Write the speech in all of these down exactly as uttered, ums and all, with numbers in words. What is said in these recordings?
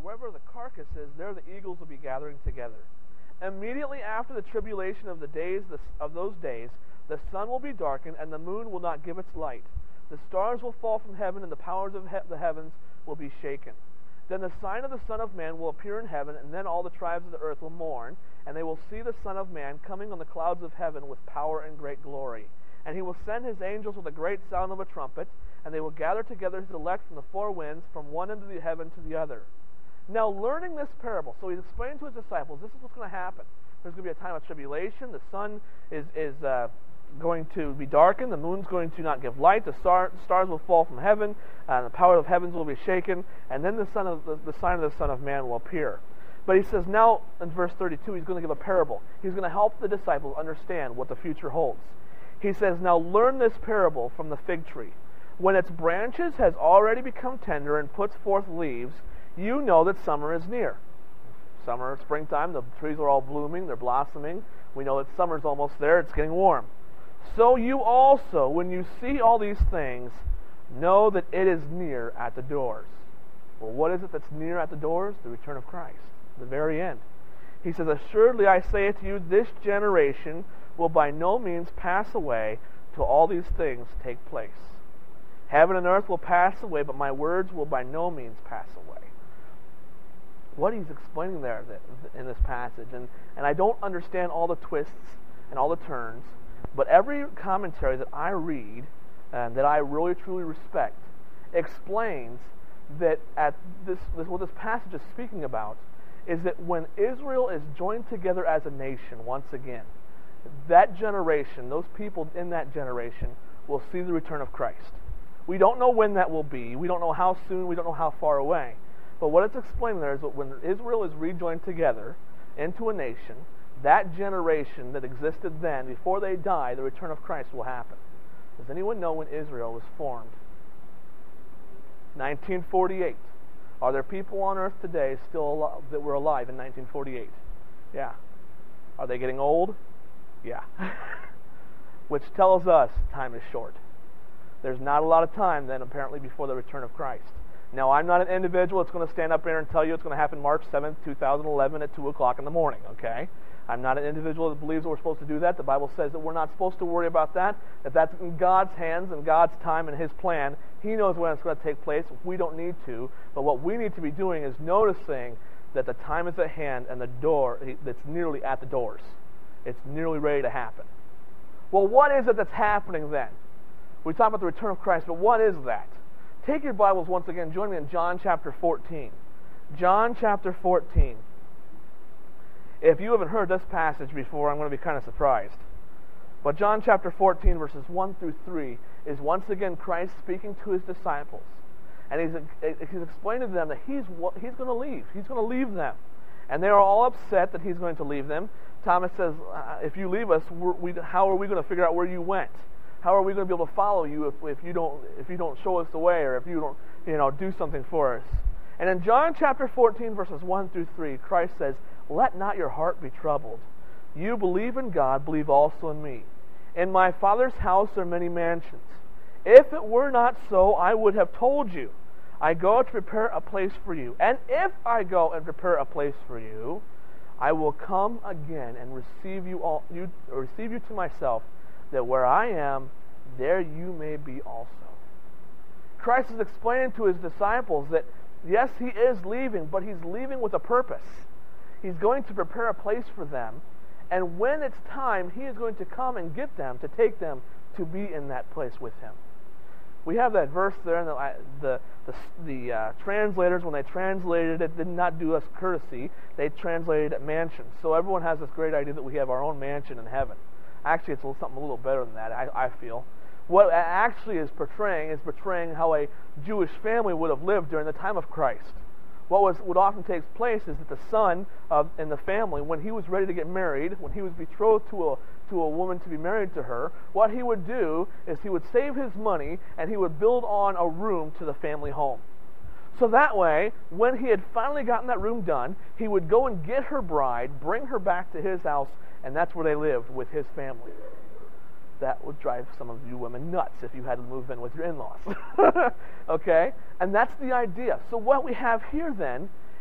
wherever the carcass is, there the eagles will be gathering together. Immediately after the tribulation of the days of those days, the sun will be darkened, and the moon will not give its light. The stars will fall from heaven, and the powers of he- the heavens will be shaken. Then the sign of the Son of Man will appear in heaven, and then all the tribes of the earth will mourn, and they will see the Son of Man coming on the clouds of heaven with power and great glory. And he will send his angels with a great sound of a trumpet, and they will gather together his elect from the four winds, from one end of the heaven to the other. Now, learning this parable, so he's explaining to his disciples, this is what's going to happen. There's going to be a time of tribulation. The sun is is uh, going to be darkened. The moon's going to not give light. The star, stars will fall from heaven. Uh, the power of heavens will be shaken. And then the, son of, the, the sign of the Son of Man will appear. But he says now, in verse thirty-two, he's going to give a parable. He's going to help the disciples understand what the future holds. He says, now learn this parable from the fig tree. When its branches has already become tender and puts forth leaves, you know that summer is near. Summer, springtime, the trees are all blooming, they're blossoming. We know that summer's almost there, it's getting warm. So you also, when you see all these things, know that it is near at the doors. Well, what is it that's near at the doors? The return of Christ, the very end. He says, assuredly I say to you, this generation will by no means pass away till all these things take place. Heaven and earth will pass away, but my words will by no means pass away. What he's explaining there in this passage, and, and I don't understand all the twists and all the turns, but every commentary that I read and that I really truly respect explains that at this, this what this passage is speaking about is that when Israel is joined together as a nation once again, that generation, those people in that generation, will see the return of Christ. We don't know when that will be. We don't know how soon. We don't know how far away. But what it's explaining there is that when Israel is rejoined together into a nation, that generation that existed then, before they die, the return of Christ will happen. Does anyone know when Israel was formed? nineteen forty-eight. Are there people on earth today still alive, that were alive in nineteen forty-eight? Yeah. Are they getting old? Yeah. Which tells us time is short. There's not a lot of time then, apparently, before the return of Christ. Now, I'm not an individual that's going to stand up there and tell you it's going to happen March seventh, two thousand eleven at two o'clock in the morning, okay? I'm not an individual that believes that we're supposed to do that. The Bible says that we're not supposed to worry about that, that that's in God's hands and God's time and His plan. He knows when it's going to take place. We don't need to. But what we need to be doing is noticing that the time is at hand and the door, that's nearly at the doors. It's nearly ready to happen. Well, what is it that's happening then? We talk about the return of Christ, but what is that? Take your Bibles once again. Join me in John chapter fourteen. John chapter fourteen. If you haven't heard this passage before, I'm going to be kind of surprised. But John chapter fourteen, verses one through three, is once again Christ speaking to His disciples. And He's, he's explaining to them that He's, he's going to leave. He's going to leave them. And they are all upset that He's going to leave them. Thomas says, uh, if you leave us, we're, we, how are we going to figure out where you went? How are we going to be able to follow you if, if you don't if you don't show us the way, or if you don't you know do something for us? And in John chapter fourteen, verses one through three, Christ says, let not your heart be troubled. You believe in God, believe also in me. In my Father's house are many mansions. If it were not so, I would have told you. I go to prepare a place for you. And if I go and prepare a place for you, I will come again and receive you all you receive you to myself, that where I am, there you may be also. Christ is explaining to His disciples that, yes, He is leaving, but He's leaving with a purpose. He's going to prepare a place for them, and when it's time, He is going to come and get them, to take them to be in that place with Him. We have that verse there, and the the, the, the uh, translators, when they translated it, did not do us courtesy. They translated it mansion. So everyone has this great idea that we have our own mansion in heaven. Actually, it's a little, something a little better than that, I, I feel. What it actually is portraying is portraying how a Jewish family would have lived during the time of Christ. What was what often takes place is that the son of, in the family, when he was ready to get married, when he was betrothed to a to a woman to be married to her, what he would do is he would save his money and he would build on a room to the family home. So that way, when he had finally gotten that room done, he would go and get her bride, bring her back to his house, and that's where they lived with his family. That would drive some of you women nuts if you had to move in with your in-laws. Okay? And that's the idea. So what we have here then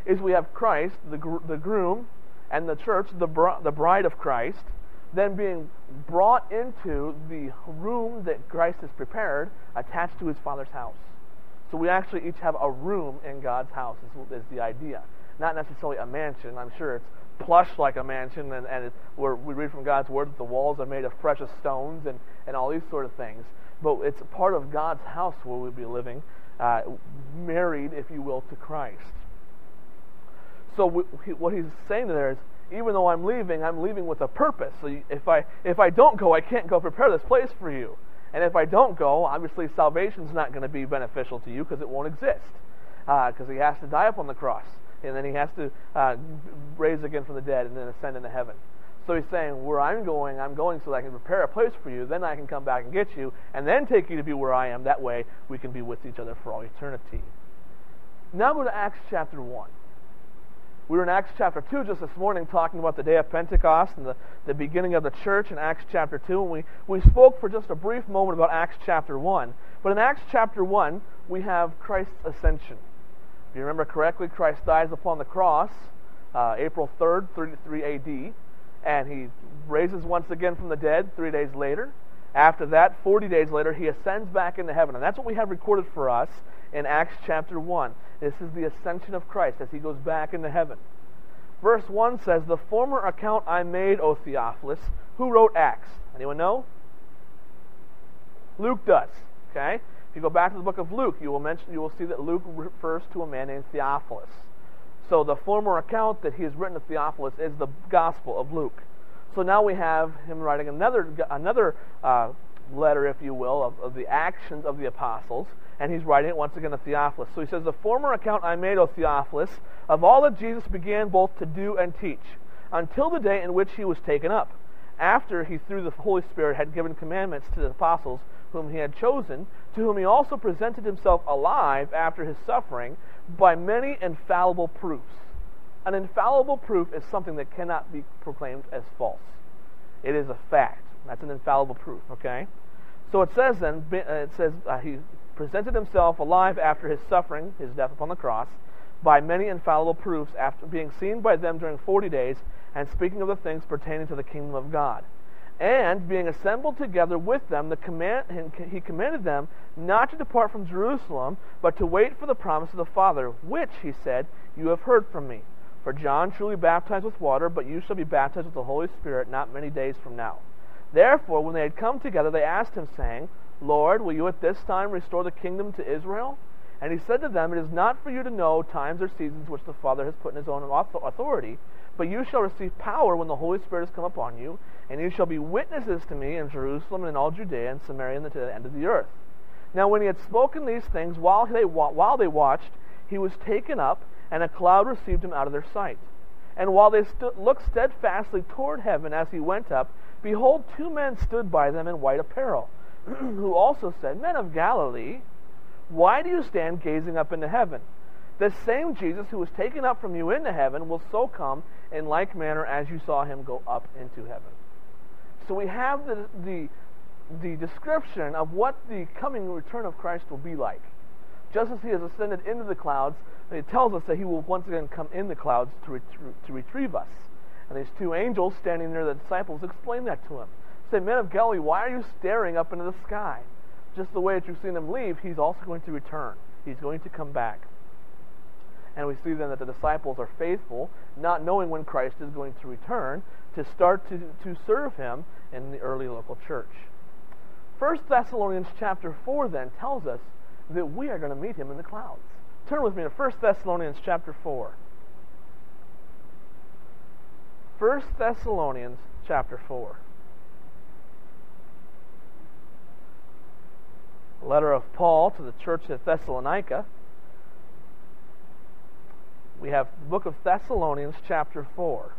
is we have Christ, the, gr- the groom, and the church, the, br- the bride of Christ, then being brought into the room that Christ has prepared, attached to his Father's house. So we actually each have a room in God's house, is, is the idea. Not necessarily a mansion. I'm sure it's plush like a mansion, and, and it's where we read from God's Word that the walls are made of precious stones and, and all these sort of things. But it's part of God's house where we'll be living, uh, married, if you will, to Christ. So we, what he's saying there is, even though I'm leaving, I'm leaving with a purpose. So if I if I don't go, I can't go prepare this place for you. And if I don't go, obviously salvation's not going to be beneficial to you because it won't exist. Because uh, he has to die upon the cross. And then he has to uh, raise again from the dead and then ascend into heaven. So he's saying, where I'm going, I'm going so that I can prepare a place for you. Then I can come back and get you and then take you to be where I am. That way we can be with each other for all eternity. Now go to Acts chapter one. We were in Acts chapter two just this morning talking about the day of Pentecost and the, the beginning of the church in Acts chapter two. And we, we spoke for just a brief moment about Acts chapter one. But in Acts chapter one, we have Christ's ascension. If you remember correctly, Christ dies upon the cross, uh, April third, thirty-three A D, and he raises once again from the dead three days later. After that, forty days later, he ascends back into heaven. And that's what we have recorded for us in Acts chapter one. This is the ascension of Christ as he goes back into heaven. Verse one says, "The former account I made, O Theophilus." Who wrote Acts? Anyone know? Luke does. Okay? If you go back to the book of Luke, you will mention, you will see that Luke refers to a man named Theophilus. So the former account that he has written to Theophilus is the Gospel of Luke. So now we have him writing another another uh, letter, if you will, of, of the actions of the apostles, and he's writing it once again to Theophilus. So he says, "The former account I made, O Theophilus, of all that Jesus began both to do and teach, until the day in which he was taken up, after he through the Holy Spirit had given commandments to the apostles whom he had chosen, to whom he also presented himself alive after his suffering by many infallible proofs." An infallible proof is something that cannot be proclaimed as false. It is a fact. That's an infallible proof, okay? So it says then, it says uh, he presented himself alive after his suffering, his death upon the cross, by many infallible proofs, after being seen by them during forty days, and speaking of the things pertaining to the kingdom of God. And being assembled together with them, the command, he commanded them not to depart from Jerusalem, but to wait for the promise of the Father, which, he said, you have heard from me. For John truly baptized with water, but you shall be baptized with the Holy Spirit not many days from now. Therefore, when they had come together, they asked him, saying, Lord, will you at this time restore the kingdom to Israel? And he said to them, It is not for you to know times or seasons which the Father has put in his own authority, but you shall receive power when the Holy Spirit has come upon you, and you shall be witnesses to me in Jerusalem and in all Judea and Samaria and to the end of the earth. Now when he had spoken these things, while they, while they watched, he was taken up, and a cloud received him out of their sight. And while they stu- looked steadfastly toward heaven as he went up, behold, two men stood by them in white apparel, who also said, Men of Galilee, why do you stand gazing up into heaven? The same Jesus who was taken up from you into heaven will so come in like manner as you saw him go up into heaven. So we have the, the, the description of what the coming return of Christ will be like. Just as he has ascended into the clouds, it tells us that he will once again come in the clouds to, ret- to retrieve us. And these two angels standing near the disciples explain that to him. Say, Men of Galilee, why are you staring up into the sky? Just the way that you've seen him leave, he's also going to return. He's going to come back. And we see then that the disciples are faithful, not knowing when Christ is going to return, to start to, to serve him in the early local church. First Thessalonians chapter four then tells us that we are going to meet him in the clouds. Turn with me to First Thessalonians chapter four. First Thessalonians chapter four. A letter of Paul to the church at Thessalonica. We have the book of Thessalonians chapter four.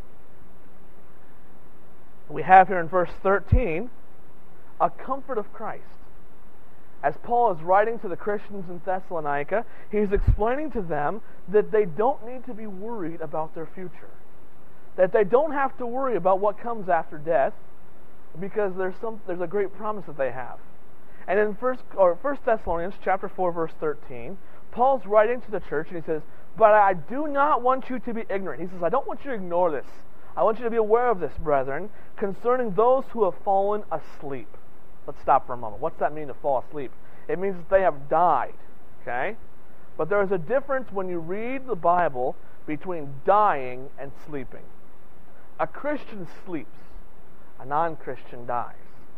We have here in verse thirteen, a comfort of Christ. As Paul is writing to the Christians in Thessalonica, he's explaining to them that they don't need to be worried about their future. That they don't have to worry about what comes after death, because there's some there's a great promise that they have. And in first or First Thessalonians chapter four, verse thirteen, Paul's writing to the church, and he says, "But I do not want you to be ignorant." He says, "I don't want you to ignore this. I want you to be aware of this, brethren, concerning those who have fallen asleep." Let's stop for a moment. What's that mean, to fall asleep? It means that they have died. Okay? But there is a difference when you read the Bible between dying and sleeping. A Christian sleeps. A non-Christian dies.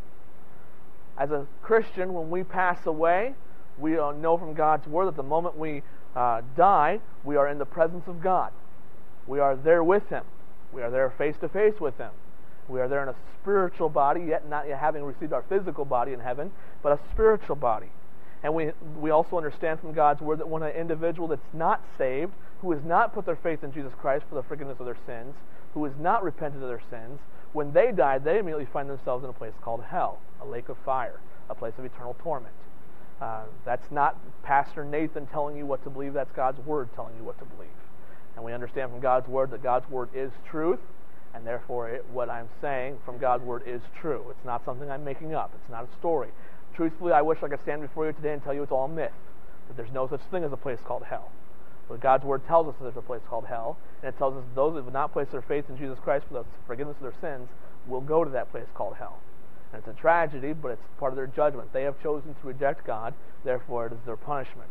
As a Christian, when we pass away, we know from God's Word that the moment we uh, die, we are in the presence of God. We are there with Him. We are there face to face with Him. We are there in a spiritual body, yet not yet having received our physical body in heaven, but a spiritual body. And we we also understand from God's Word that when an individual that's not saved, who has not put their faith in Jesus Christ for the forgiveness of their sins, who has not repented of their sins, when they die, they immediately find themselves in a place called hell, a lake of fire, a place of eternal torment. Uh, that's not Pastor Nathan telling you what to believe, that's God's Word telling you what to believe. And we understand from God's Word that God's Word is truth, and therefore it, what I'm saying from God's Word is true. It's not something I'm making up. It's not a story. Truthfully, I wish I could stand before you today and tell you it's all myth, that there's no such thing as a place called hell. But God's Word tells us that there's a place called hell, and it tells us those that would not place their faith in Jesus Christ for the forgiveness of their sins will go to that place called hell. And it's a tragedy, but it's part of their judgment. They have chosen to reject God, therefore it is their punishment.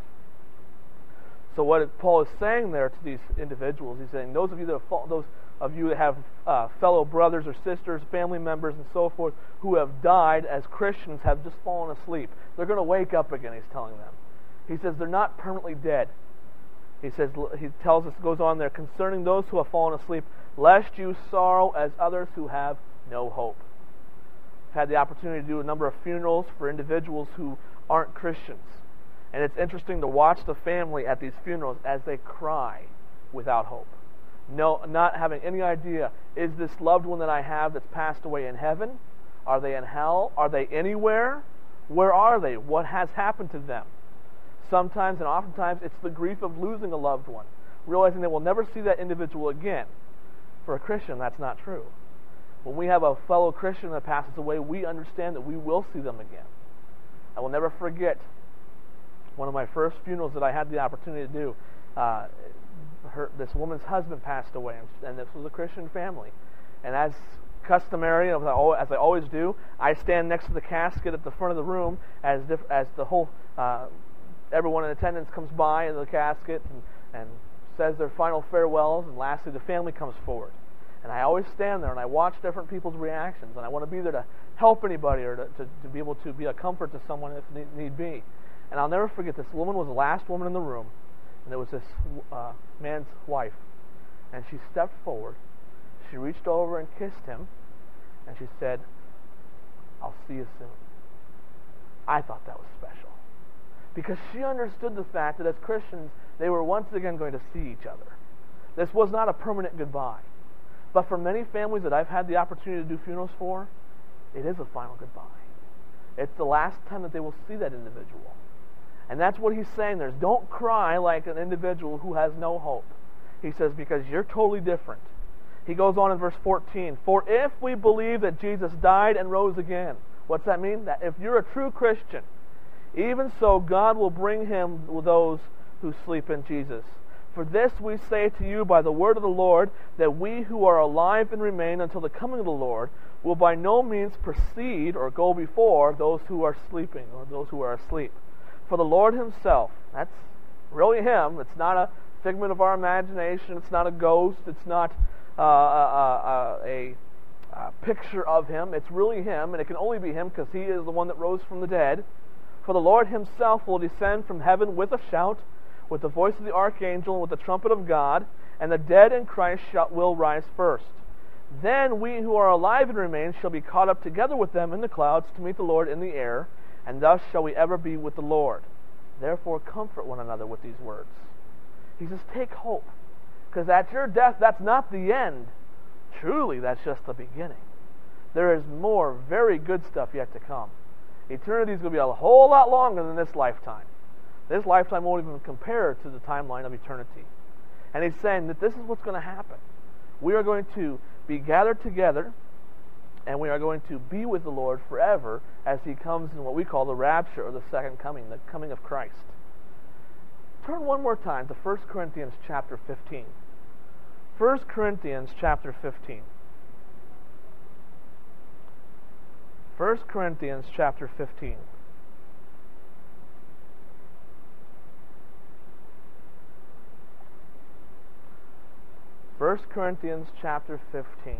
So what Paul is saying there to these individuals, he's saying, those of you that have, those of you that have uh, fellow brothers or sisters, family members, and so forth, who have died as Christians, have just fallen asleep. They're going to wake up again, he's telling them. He says they're not permanently dead. He says, he tells us, goes on there, concerning those who have fallen asleep, lest you sorrow as others who have no hope. I've had the opportunity to do a number of funerals for individuals who aren't Christians. And it's interesting to watch the family at these funerals as they cry without hope. No, not having any idea, is this loved one that I have that's passed away in heaven? Are they in hell? Are they anywhere? Where are they? What has happened to them? Sometimes and oftentimes it's the grief of losing a loved one, realizing they will never see that individual again. For a Christian, that's not true. When we have a fellow Christian that passes away, we understand that we will see them again. I will never forget one of my first funerals that I had the opportunity to do. Uh, her, this woman's husband passed away, and this was a Christian family. And as customary, as I, as I always do, I stand next to the casket at the front of the room as diff, as the whole uh, everyone in attendance comes by the casket and, and says their final farewells, and lastly the family comes forward. And I always stand there and I watch different people's reactions, and I want to be there to help anybody or to, to, to be able to be a comfort to someone if need, need be. And I'll never forget, this woman was the last woman in the room, and it was this uh, man's wife. And she stepped forward, she reached over and kissed him, and she said, "I'll see you soon." I thought that was special, because she understood the fact that as Christians, they were once again going to see each other. This was not a permanent goodbye. But for many families that I've had the opportunity to do funerals for, it is a final goodbye. It's the last time that they will see that individual. And that's what he's saying there. Is don't cry like an individual who has no hope. He says, because you're totally different. He goes on in verse fourteen, "For if we believe that Jesus died and rose again," what's that mean? That if you're a true Christian, even so God will bring him those who sleep in Jesus. "For this we say to you by the word of the Lord, that we who are alive and remain until the coming of the Lord will by no means precede or go before those who are sleeping or those who are asleep. For the Lord himself," that's really him, it's not a figment of our imagination, it's not a ghost, it's not uh, a, a, a picture of him, it's really him, and it can only be him because he is the one that rose from the dead. "For the Lord himself will descend from heaven with a shout, with the voice of the archangel, and with the trumpet of God, and the dead in Christ shall, will rise first. Then we who are alive and remain shall be caught up together with them in the clouds to meet the Lord in the air, and thus shall we ever be with the Lord. Therefore comfort one another with these words." He says, take hope, because at your death, that's not the end. Truly, that's just the beginning. There is more very good stuff yet to come. Eternity is going to be a whole lot longer than this lifetime. This lifetime won't even compare to the timeline of eternity. And he's saying that this is what's going to happen. We are going to be gathered together And we are going to be with the Lord forever as He comes in what we call the rapture, or the second coming, the coming of Christ. Turn one more time to First Corinthians chapter fifteen. First Corinthians chapter fifteen. First Corinthians chapter fifteen. First Corinthians chapter fifteen.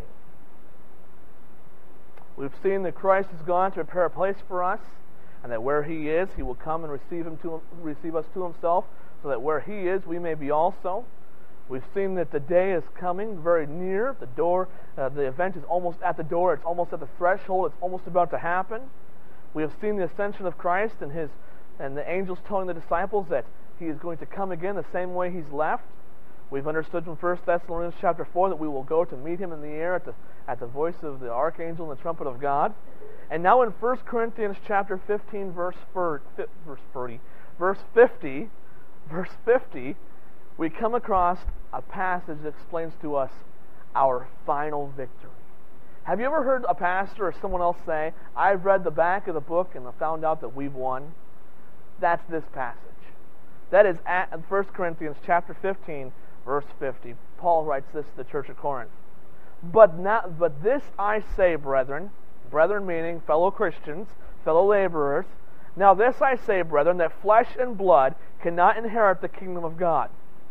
We've seen that Christ has gone to prepare a place for us, and that where He is, He will come and receive him to receive us to Himself, so that where He is, we may be also. We've seen that the day is coming very near. The door, uh, the event is almost at the door. It's almost at the threshold. It's almost about to happen. We have seen the ascension of Christ and His and the angels telling the disciples that He is going to come again the same way He's left. We've understood from First Thessalonians chapter four that we will go to meet Him in the air at the at the voice of the archangel and the trumpet of God. And now in First Corinthians chapter fifteen, verse thirty, verse fifty, verse fifty, we come across a passage that explains to us our final victory. Have you ever heard a pastor or someone else say, "I've read the back of the book and I found out that we've won"? That's this passage. That is at First Corinthians chapter fifteen, verse fifty. Paul writes this to the church of Corinth. But not, but this I say, brethren, brethren meaning fellow Christians, fellow laborers. Now this I say, brethren, that flesh and blood cannot inherit the kingdom of God.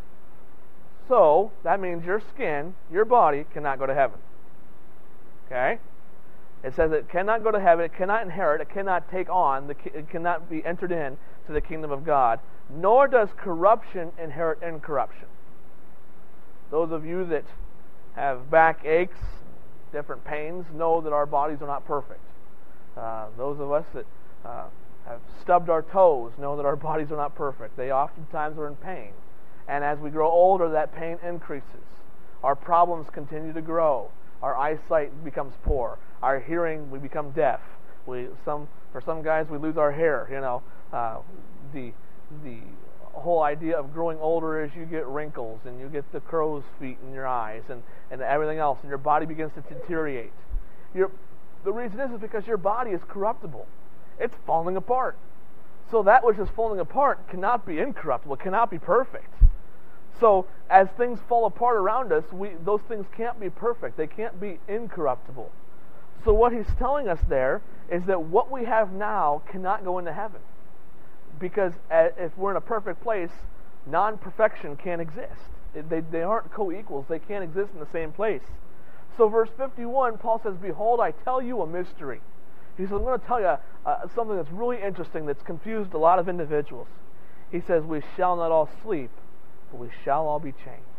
So, that means your skin, your body, cannot go to heaven. Okay? It says it cannot go to heaven, it cannot inherit, it cannot take on, it cannot be entered in to the kingdom of God, nor does corruption inherit incorruption. Those of you that have back aches, different pains, know that our bodies are not perfect. Uh, those of us that uh, have stubbed our toes know that our bodies are not perfect. They oftentimes are in pain. And as we grow older, that pain increases. Our problems continue to grow. Our eyesight becomes poor. Our hearing, we become deaf. We some for some guys, we lose our hair. You know, uh, the the whole idea of growing older is you get wrinkles and you get the crow's feet in your eyes and, and everything else, and your body begins to deteriorate. Your, the reason is, is because your body is corruptible. It's falling apart. So that which is falling apart cannot be incorruptible, cannot be perfect. So as things fall apart around us, we, those things can't be perfect. They can't be incorruptible. So what he's telling us there is that what we have now cannot go into heaven. Because if we're in a perfect place, non-perfection can't exist. They, they aren't co-equals. They can't exist in the same place. So verse fifty-one, Paul says, "Behold, I tell you a mystery." He says, I'm going to tell you uh, something that's really interesting that's confused a lot of individuals. He says, "We shall not all sleep, but we shall all be changed."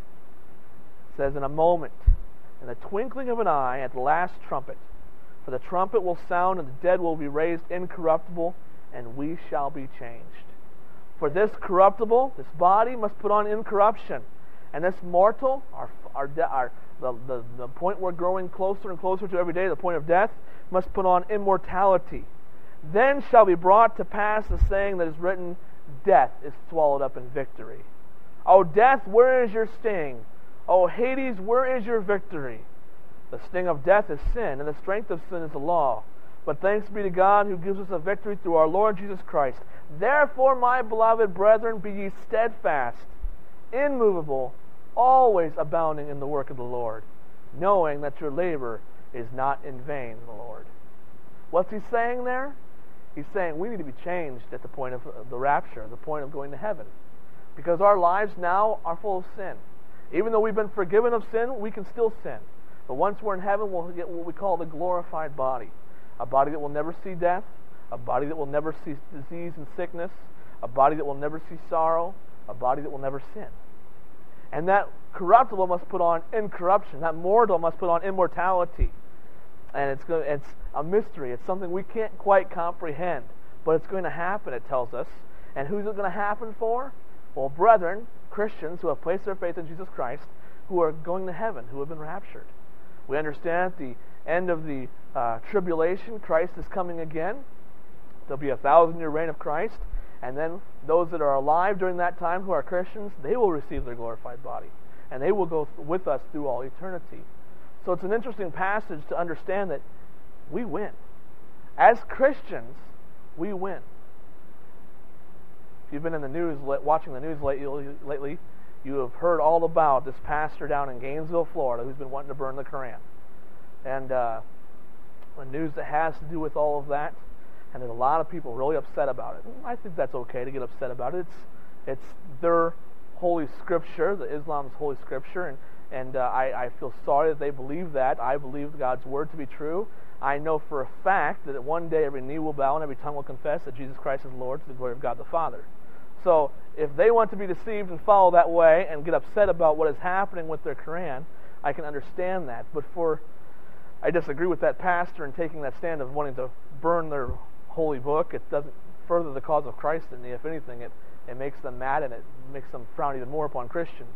It says, "In a moment, in the twinkling of an eye, at the last trumpet, for the trumpet will sound, and the dead will be raised incorruptible, and we shall be changed. For this corruptible, this body, must put on incorruption, and this mortal, our, our, our the, the, the point we're growing closer and closer to every day, the point of death, must put on immortality. Then shall be brought to pass the saying that is written, Death is swallowed up in victory. O death, where is your sting? O Hades, where is your victory? The sting of death is sin, and the strength of sin is the law. But thanks be to God who gives us a victory through our Lord Jesus Christ. Therefore, my beloved brethren, be ye steadfast, immovable, always abounding in the work of the Lord, knowing that your labor is not in vain in the Lord. What's he saying there? He's saying we need to be changed at the point of the rapture, the point of going to heaven. Because our lives now are full of sin. Even though we've been forgiven of sin, we can still sin. But once we're in heaven, we'll get what we call the glorified body. A body that will never see death, a body that will never see disease and sickness, a body that will never see sorrow, a body that will never sin. And that corruptible must put on incorruption. That mortal must put on immortality. And it's going to, it's a mystery. It's something we can't quite comprehend. But it's going to happen, it tells us. And who's it going to happen for? Well, brethren, Christians who have placed their faith in Jesus Christ, who are going to heaven, who have been raptured. We understand at the end of the uh, tribulation, Christ is coming again. There'll be a thousand-year reign of Christ. And then those that are alive during that time who are Christians, they will receive their glorified body. And they will go with us through all eternity. So it's an interesting passage to understand that we win. As Christians, we win. If you've been in the news, watching the news lately, you have heard all about this pastor down in Gainesville, Florida, who's been wanting to burn the Koran. And uh, the news that has to do with all of that, and there's a lot of people really upset about it. I think that's okay to get upset about it. It's it's their holy scripture, the Islam's holy scripture, and and uh, I, I feel sorry that they believe that. I believe God's word to be true. I know for a fact that one day every knee will bow and every tongue will confess that Jesus Christ is Lord to the glory of God the Father. So if they want to be deceived and follow that way and get upset about what is happening with their Quran, I can understand that. But for I disagree with that pastor in taking that stand of wanting to burn their holy book. It doesn't further the cause of Christ in me. If anything, it, it makes them mad and it makes them frown even more upon Christians.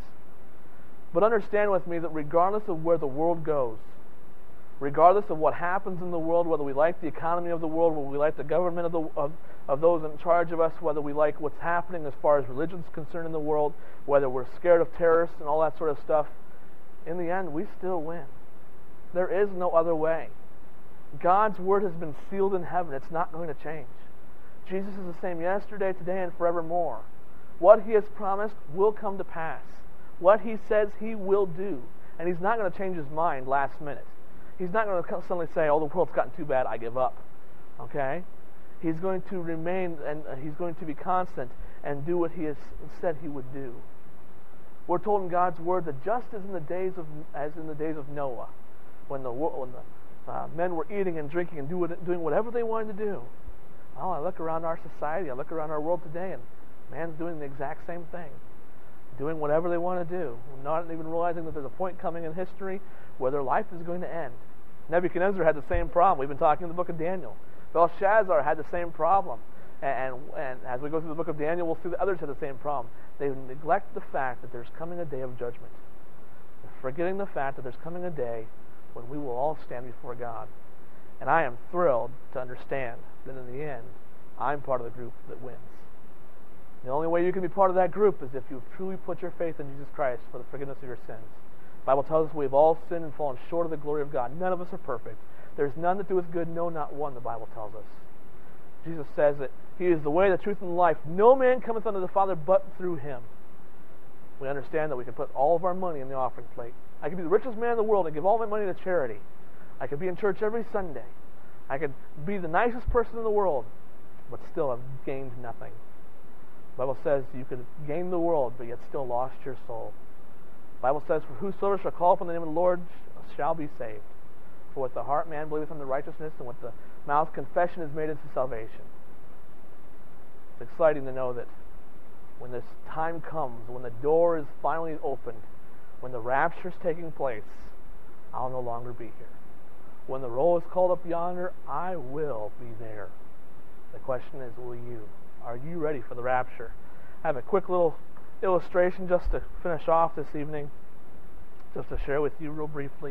But understand with me that regardless of where the world goes, regardless of what happens in the world, whether we like the economy of the world, whether we like the government of, the, of, of those in charge of us, whether we like what's happening as far as religion is concerned in the world, whether we're scared of terrorists and all that sort of stuff, in the end, we still win. There is no other way. God's word has been sealed in heaven. It's not going to change. Jesus is the same yesterday, today, and forevermore. What He has promised will come to pass. What He says He will do. And He's not going to change His mind last minute. He's not going to suddenly say, oh, the world's gotten too bad, I give up. Okay? He's going to remain, and He's going to be constant and do what He has said He would do. We're told in God's word that just as in the days of as in the days of Noah, when the when the Uh, men were eating and drinking and do what, doing whatever they wanted to do. Well, I look around our society, I look around our world today, and man's doing the exact same thing. Doing whatever they want to do. Not even realizing that there's a point coming in history where their life is going to end. Nebuchadnezzar had the same problem. We've been talking in the book of Daniel. Belshazzar had the same problem. And, and, and as we go through the book of Daniel, we'll see that others have the same problem. They neglect the fact that there's coming a day of judgment. They're forgetting the fact that there's coming a day when we will all stand before God. And I am thrilled to understand that in the end, I'm part of the group that wins. The only way you can be part of that group is if you've truly put your faith in Jesus Christ for the forgiveness of your sins. The Bible tells us we've all sinned and fallen short of the glory of God. None of us are perfect. There's none that doeth good, no, not one, the Bible tells us. Jesus says that He is the way, the truth, and the life. No man cometh unto the Father but through Him. We understand that we can put all of our money in the offering plate. I could be the richest man in the world and give all my money to charity. I could be in church every Sunday. I could be the nicest person in the world, but still have gained nothing. The Bible says you could gain the world, but yet still lost your soul. The Bible says, for whosoever shall call upon the name of the Lord shall be saved. For with the heart man believeth unto righteousness, and with the mouth confession is made unto salvation. It's exciting to know that when this time comes, when the door is finally opened, when the rapture is taking place, I'll no longer be here. When the roll is called up yonder, I will be there. The question is, will you? Are you ready for the rapture? I have a quick little illustration just to finish off this evening, just to share with you real briefly.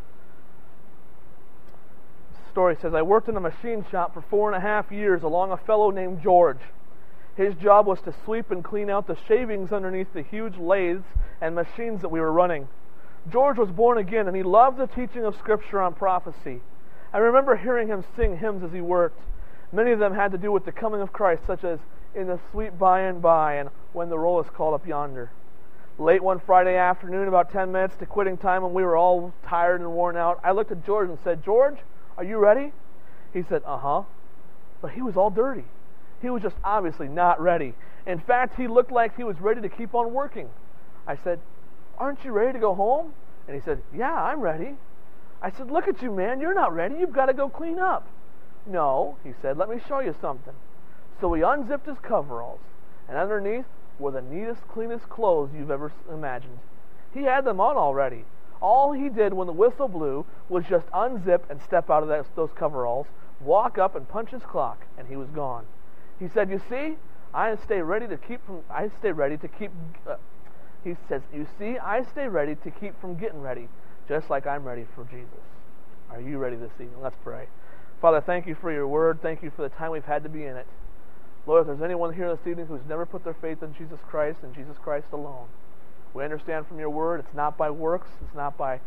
The story says, I worked in a machine shop for four and a half years along a fellow named George. His job was to sweep and clean out the shavings underneath the huge lathes and machines that we were running. George was born again, and he loved the teaching of Scripture on prophecy. I remember hearing him sing hymns as he worked. Many of them had to do with the coming of Christ, such as In the Sweet By and By and When the Roll is Called Up Yonder. Late one Friday afternoon, about ten minutes to quitting time, when we were all tired and worn out, I looked at George and said, George, are you ready? He said, uh-huh. But he was all dirty. He was just obviously not ready. In fact, he looked like he was ready to keep on working. I said, aren't you ready to go home? And he said, yeah, I'm ready. I said, look at you, man. You're not ready. You've got to go clean up. No, he said, let me show you something. So he unzipped his coveralls, and underneath were the neatest, cleanest clothes you've ever imagined. He had them on already. All he did when the whistle blew was just unzip and step out of that, those coveralls, walk up and punch his clock, and he was gone. He said, you see, I stay ready to keep from, I stay ready to keep, uh, he says, you see, I stay ready to keep from getting ready, just like I'm ready for Jesus. Are you ready this evening? Let's pray. Father, thank you for your word. Thank you for the time we've had to be in it. Lord, if there's anyone here this evening who's never put their faith in Jesus Christ and Jesus Christ alone, we understand from your word it's not by works, it's not by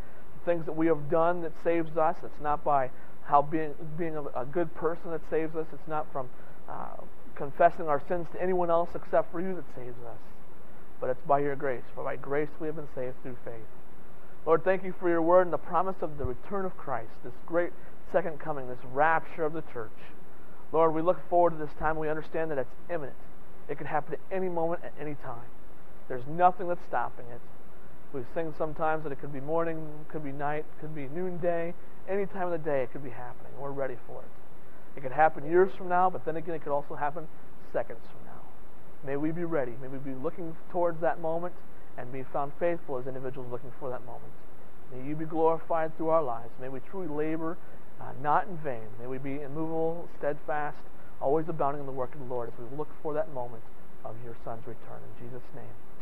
things that we have done that saves us. It's not by how being being a, a good person that saves us. It's not from uh, confessing our sins to anyone else except for you that saves us. But it's by your grace. For by grace we have been saved through faith. Lord, thank you for your word and the promise of the return of Christ, this great second coming, this rapture of the church. Lord, we look forward to this time. We understand that it's imminent. It could happen at any moment, at any time. There's nothing that's stopping it. We sing sometimes that it could be morning, could be night, could be noonday. Any time of the day it could be happening. We're ready for it. It could happen years from now, but then again it could also happen seconds from now. May we be ready. May we be looking towards that moment and be found faithful as individuals looking for that moment. May you be glorified through our lives. May we truly labor uh, not in vain. May we be immovable, steadfast, always abounding in the work of the Lord as we look for that moment of your Son's return. In Jesus' name.